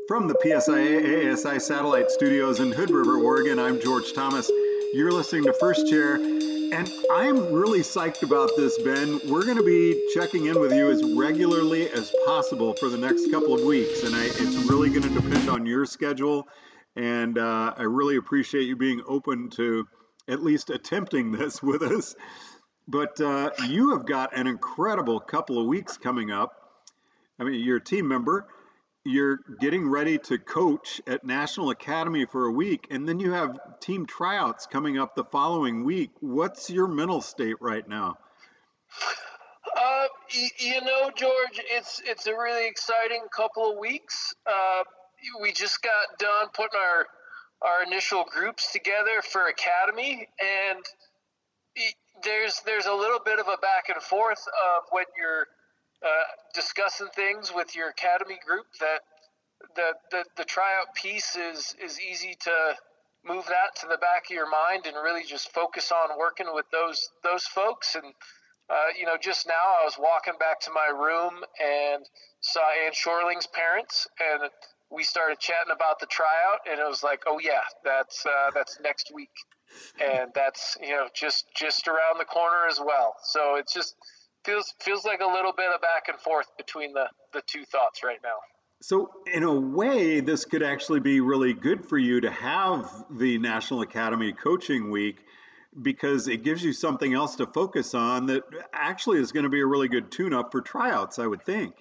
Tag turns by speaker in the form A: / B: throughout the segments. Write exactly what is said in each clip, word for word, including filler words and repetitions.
A: From the P S I A A S I Satellite Studios in Hood River, Oregon, I'm George Thomas. You're listening to First Chair, and I'm really psyched about this, Ben. We're going to be checking in with you as regularly as possible for the next couple of weeks, and I, it's really going to depend on your schedule. And uh, I really appreciate you being open to at least attempting this with us. But uh, you have got an incredible couple of weeks coming up. I mean, you're a team member, you're getting ready to coach at National Academy for a week, and then you have team tryouts coming up the following week. What's your mental state right now?
B: Uh, you, you know, George, it's it's a really exciting couple of weeks. Uh, we just got done putting our our initial groups together for Academy, and there's there's a little bit of a back and forth of when you're uh, discussing things with your Academy group that the, the the tryout piece is is easy to move that to the back of your mind and really just focus on working with those those folks. And uh, you know, just now I was walking back to my room and saw Ann Shorling's parents, and we started chatting about the tryout, and it was like, oh yeah, that's uh, that's next week, and that's you know just just around the corner as well. So it just feels feels like a little bit of back and forth between the the two thoughts right now.
A: So, in a way, this could actually be really good for you to have the National Academy Coaching Week because it gives you something else to focus on that actually is going to be a really good tune up for tryouts, I would think.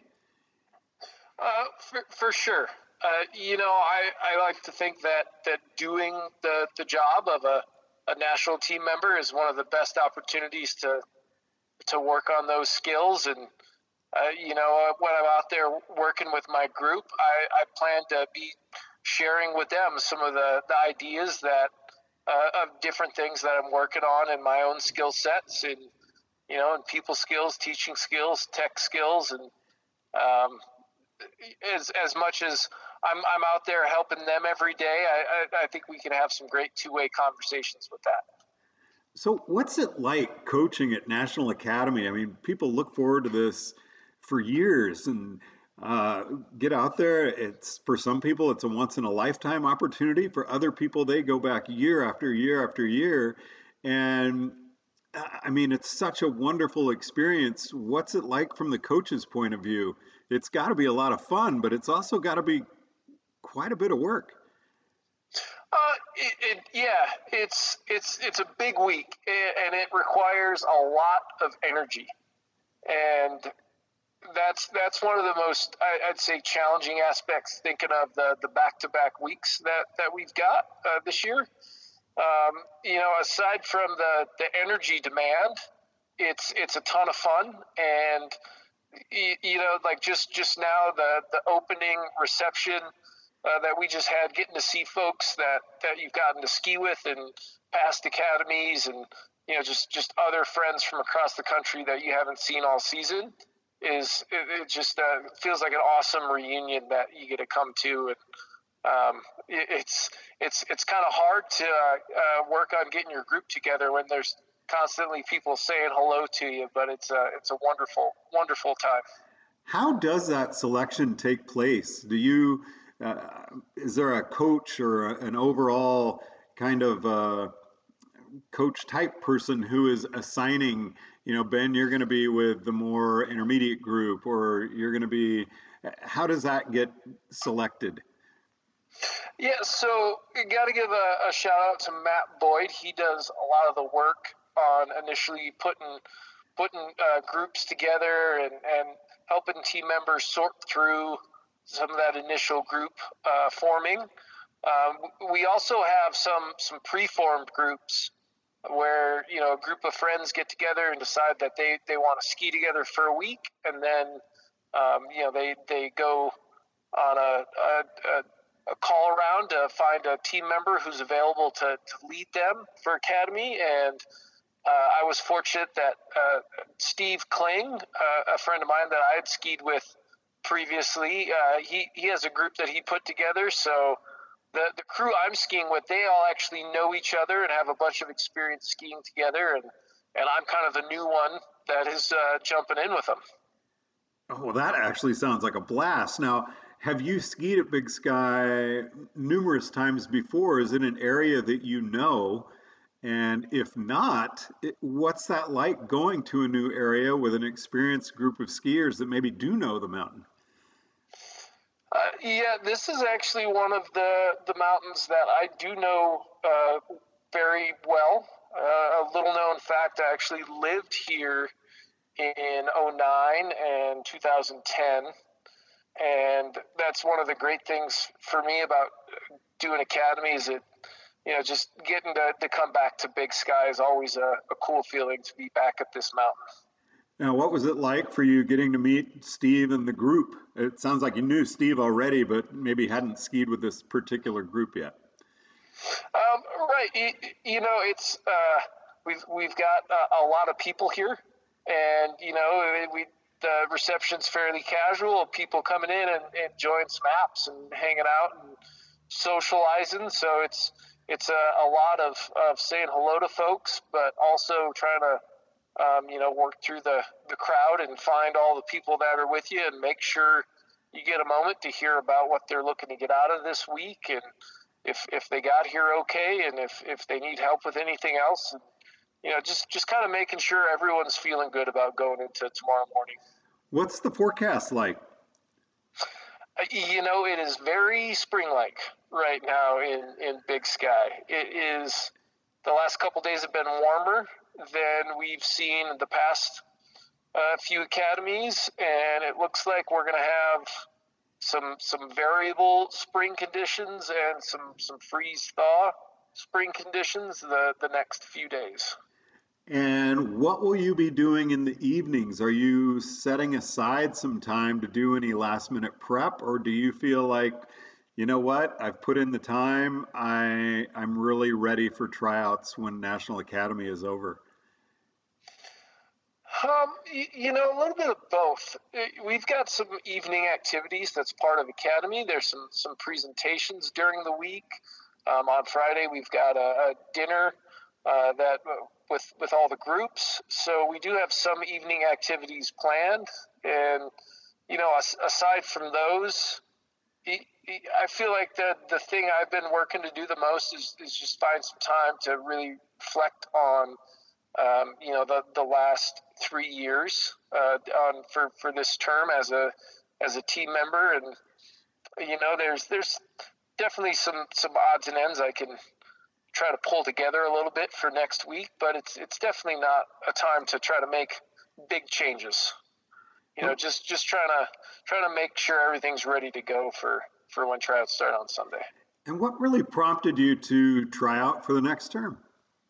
B: Uh, for, for sure. Uh, you know, I, I like to think that, that doing the, the job of a, a national team member is one of the best opportunities to to work on those skills. And, uh, you know, uh, when I'm out there working with my group, I, I plan to be sharing with them some of the, the ideas that uh, of different things that I'm working on in my own skill sets and, you know, and people skills, teaching skills, tech skills, and um, as as much as I'm I'm out there helping them every day, I, I, I think we can have some great two way conversations with that.
A: So, what's it like coaching at National Academy? I mean, people look forward to this for years and uh, get out there. It's for some people, it's a once in a lifetime opportunity. For other people, they go back year after year after year. And uh, I mean, it's such a wonderful experience. What's it like from the coach's point of view? It's got to be a lot of fun, but it's also got to be quite a bit of work.
B: Uh, it, it, yeah, it's it's it's a big week, and it requires a lot of energy, and that's that's one of the most I, I'd say challenging aspects. Thinking of the the back to back weeks that that we've got uh, this year, um, you know, aside from the the energy demand, it's it's a ton of fun, and you, you know, like just just now the the opening reception uh, that we just had, getting to see folks that that you've gotten to ski with in past academies, and you know, just just other friends from across the country that you haven't seen all season, is it, it just uh, feels like an awesome reunion that you get to come to. And um, it, it's it's it's kind of hard to uh, uh, work on getting your group together when there's constantly people saying hello to you, but it's a it's a wonderful wonderful time.
A: How does that selection take place? Do you, uh, is there a coach or a, an overall kind of uh, coach type person who is assigning, you know, Ben, you're going to be with the more intermediate group, or you're going to be, how does that get selected?
B: Yeah, so you got to give a, a shout out to Matt Boyd. He does a lot of the work on initially putting putting uh, groups together and, and helping team members sort through some of that initial group uh, forming. Um, we also have some some pre-formed groups where you know a group of friends get together and decide that they, they want to ski together for a week, and then um, you know they they go on a, a, a a call around to find a team member who's available to, to lead them for Academy. And uh, I was fortunate that uh, Steve Kling, uh, a friend of mine that I had skied with previously, uh, he, he has a group that he put together. So the, the crew I'm skiing with, they all actually know each other and have a bunch of experience skiing together. And, and I'm kind of the new one that is uh, jumping in with them.
A: Oh, well, that actually sounds like a blast. Now, Have you skied at Big Sky numerous times before? Is it an area that you know? And if not, it, what's that like going to a new area with an experienced group of skiers that maybe do know the mountain?
B: Uh, yeah, this is actually one of the, the mountains that I do know uh, very well. Uh, a little known fact, I actually lived here in 'oh nine and two thousand ten. And that's one of the great things for me about doing academy is that, you know, just getting to, to come back to Big Sky is always a, a cool feeling to be back at this mountain.
A: Now, what was it like for you getting to meet Steve and the group? It sounds like you knew Steve already, but maybe hadn't skied with this particular group yet.
B: Um, right. You, you know, it's uh, we've we've got a, a lot of people here, and you know, we the reception's fairly casual. People coming in and, and enjoying some apps and hanging out and socializing. So it's it's a, a lot of, of saying hello to folks, but also trying to um, you know work through the, the crowd and find all the people that are with you and make sure you get a moment to hear about what they're looking to get out of this week and if if they got here okay and if, if they need help with anything else. And, you know, just, just kind of making sure everyone's feeling good about going into tomorrow morning.
A: What's the forecast like?
B: Uh, You know, it is very spring-like right now in, in Big Sky. It is, the last couple days have been warmer than we've seen in the past uh, few academies, and it looks like we're going to have some some variable spring conditions and some, some freeze-thaw spring conditions the, the next few days.
A: And what will you be doing in the evenings? Are you setting aside some time to do any last minute prep, or do you feel like, you know what, I've put in the time, I I'm really ready for tryouts when National Academy is over?
B: Um, you, you know, a little bit of both. Uh, We've got some evening activities that's part of Academy. There's some some presentations during the week. Um, on Friday, we've got a, a dinner uh, that uh, with with all the groups. So we do have some evening activities planned, and you know, as, aside from those, y- y- I feel like the the thing I've been working to do the most is is just find some time to really reflect on um, you know the the last three years uh, on for for this term as a as a team member, and you know there's there's definitely some some odds and ends I can try to pull together a little bit for next week, but it's it's definitely not a time to try to make big changes. You know,
A: Oh,
B: just just trying to trying to make sure everything's ready to go for for when tryouts start on Sunday.
A: and what really prompted you to try out for the next term?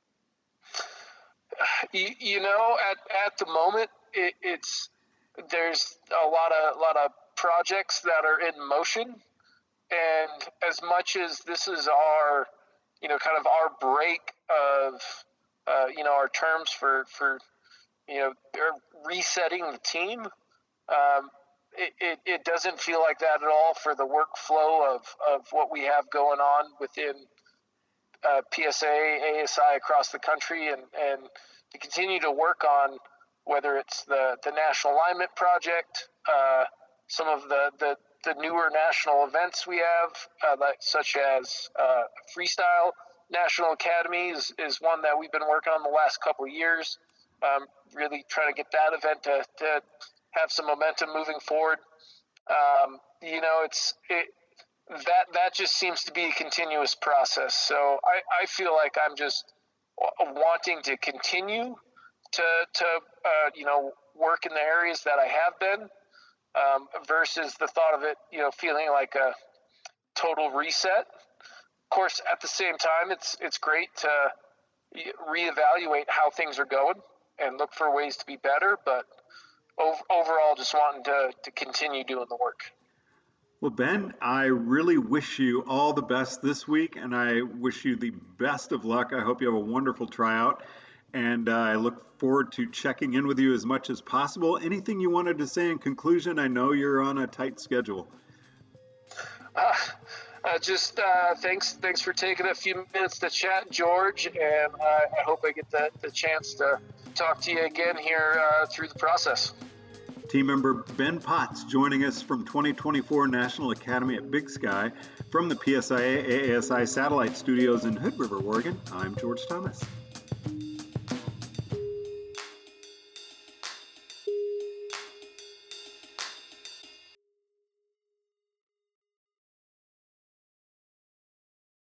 B: You, you know, at at the moment, it, it's there's a lot of a lot of projects that are in motion, and as much as this is our, you know, kind of our break of, uh, you know, our terms for for you know resetting the team, um, it, it, it doesn't feel like that at all for the workflow of of what we have going on within uh, P S A, A S I across the country, and, and to continue to work on whether it's the, the National Alignment Project, uh, some of the, the, the newer national events we have, uh, like, such as uh, Freestyle National Academy is, is one that we've been working on the last couple of years, um, really trying to get that event to, to have some momentum moving forward. Um, you know, it's it, that that just seems to be a continuous process. So I, I feel like I'm just wanting to continue to to uh, you know work in the areas that I have been um, versus the thought of it you know feeling like a total reset. Of course, at the same time, it's it's great to reevaluate how things are going and look for ways to be better. But ov- overall, just wanting to to continue doing the work.
A: Well, Ben, I really wish you all the best this week, and I wish you the best of luck. I hope you have a wonderful tryout, and uh, I look forward to checking in with you as much as possible. Anything you wanted to say in conclusion? I know you're on a tight schedule.
B: Uh, uh, just uh, thanks, thanks for taking a few minutes to chat, George, and uh, I hope I get the, the chance to talk to you again here uh, through the process.
A: Team member Ben Potts joining us from twenty twenty-four National Academy at Big Sky. From the P S I A A S I Satellite Studios in Hood River, Oregon, I'm George Thomas.